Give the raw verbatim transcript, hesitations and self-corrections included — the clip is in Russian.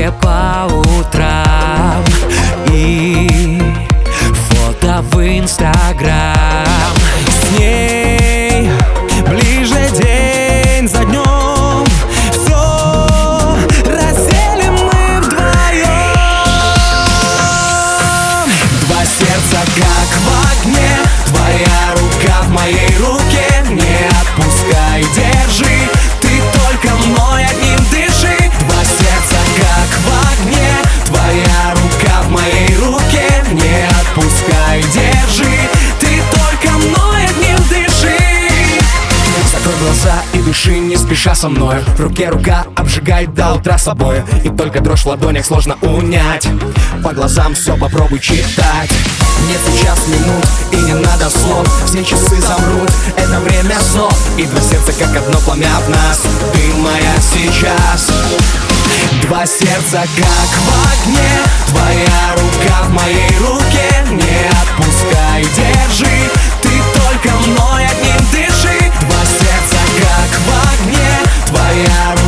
тебе по утрам и фото в Инстаграм. С ней ближе день за днем, все разделим мы вдвоем. Два сердца как в огне, твоя рука в моей руке. Не отпускай, держи, ты только мной одним дыши. Два сердца как в огне, твоя рука в моей руке. Не отпускай, держи, ты только мной одним дыши. Закрой глаза и дыши не спеша со мной. В руке рука обжигает до утра собой, и только дрожь в ладонях сложно унять. По глазам все попробуй читать. Нет сейчас минут и не надо слов, все часы замрут, это время снов. И два сердца как одно пламя в нас, ты моя сейчас. Два сердца как в огне, твоя рука в моей руке. Не отпускай, держи, ты только мной одним дыши. Два сердца как в огне, твоя рука